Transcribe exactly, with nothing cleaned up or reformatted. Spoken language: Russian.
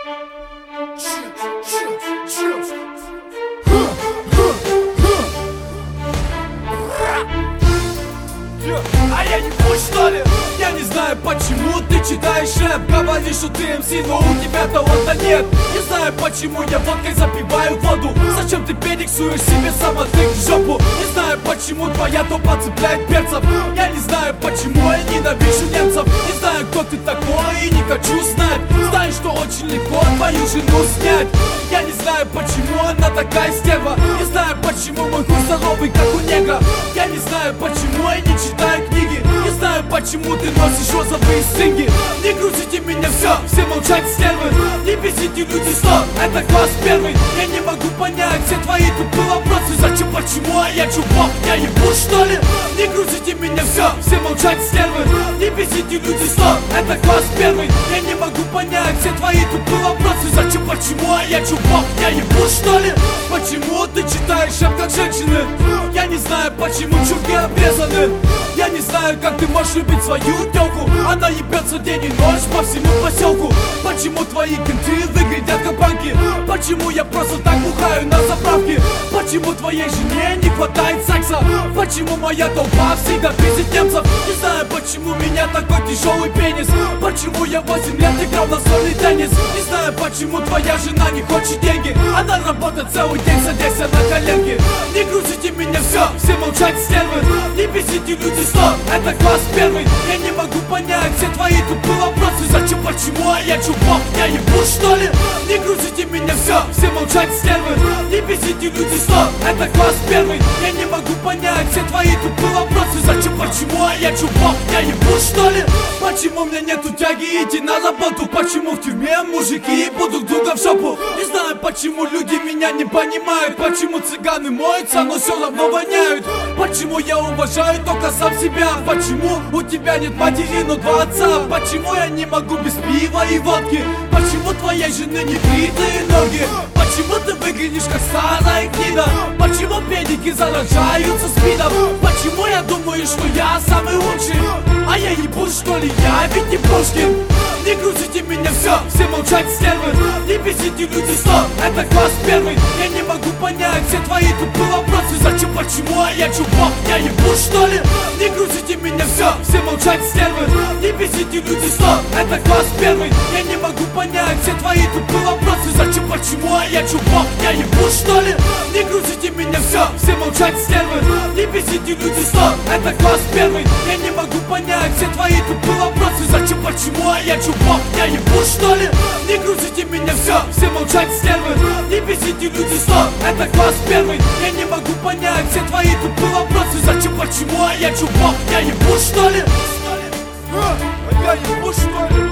А я не пусть, что ли? Я не знаю, почему ты читаешь рэп. Говоришь, что ты эм си, но у тебя таланта нет. Не знаю, почему я водкой запиваю воду. Зачем ты перексуешь себе самотык в жопу? Не знаю, почему твоя топа цепляет перцев. Я не знаю, почему я ненавижу немцев. Не знаю, кто ты такой и не хочу знать. Знаю, что очень легко твою жену снять. Я не знаю, почему она такая стерва. Не знаю, почему мой хуй здоровый, как у негра. Я не знаю, почему я не читаю книги. Не знаю, почему ты носишь розовые стринги. Не грузите меня, все, все молчать, стервы. Не бесите люди, стоп, это класс первый. Я не могу понять все твои тупые вопросы. Зачем, почему, а я чувак, я ебу, что ли? Не грузите меня, все, все молчать, стервы. Не бесите люди, стоп, это класс первый. Я не могу понять все твои тупые вопросы. Зачем, почему, а я чувак, я ебу, что ли? Почему ты читаешь рэп как женщины? Я не знаю, почему чурки обрезаны. Я не знаю, как ты можешь любить свою тёлку. Она ебется день и ночь по всему поселку. Почему твои кенты выглядят как банки? Почему я просто так бухаю на заправке? Почему твоей жене не хватает секса? Почему моя толпа всегда пиздит немцев? Не знаю, почему у меня такой тяжелый пенис. Почему я восемь лет играл на стольный теннис? Не знаю, почему твоя жена не хочет деньги. Она работает целый день, садясь на коленки. Не грузите меня, все, все молчать, стервы. Не бесите люди, стоп, это класс первый. Я не могу понять все твои тупые вопросы. Зачем, почему, а я чувак, я ебу, что ли? Не грузите меня, все, все молчать, стервы. Не бесите люди, стоп, это класс первый. Я не могу понять все твои тупые вопросы. Зачем, почему, а я чувак, я ебу, что ли? Почему у меня нету тяги идти на работу? Почему в тюрьме мужики ебут друг друга в жопу? Не знаю, почему люди меня не понимают. Почему цыганы моются, но все равно воняют? Почему я уважаю только сам себя? Почему у тебя нет матери, но два отца? Почему я не могу без пива и водки? Почему твоей жены не бритые ноги? Почему ты выглядишь как старая гнида? Почему педики заражаются спидом? Почему я думаю, что я самый лучший? А я ебу, что ли, я ведь не Пушкин. Не грузите меня, все, все молчать, стервы. Не бесите люди, стоп, это класс первый. Я не могу понять все твои тупые вопросы. Зачем, почему, а я чувак, я ебу, что ли? Не грузите меня, все, все молчать, стервы. Не бесите люди, стоп, это класс первый. Я не могу понять все твои тупые вопросы. Зачем, почему, а я чувак, я ебу, что ли? Не грузите меня, все, все молчать, стервы. Не бесите люди, стоп, это класс первый. Я не могу понять все твои тупые вопросы. Зачем, почему, а я чувак, я ебу, что ли? Не грузите меня, все, все молчать, стервы. Не бесите люди, стоп, это класс первый. Я не могу понять все твои тупые вопросы. Зачем, почему, а я чувак, я ебу, что ли? А я ебу, что ли?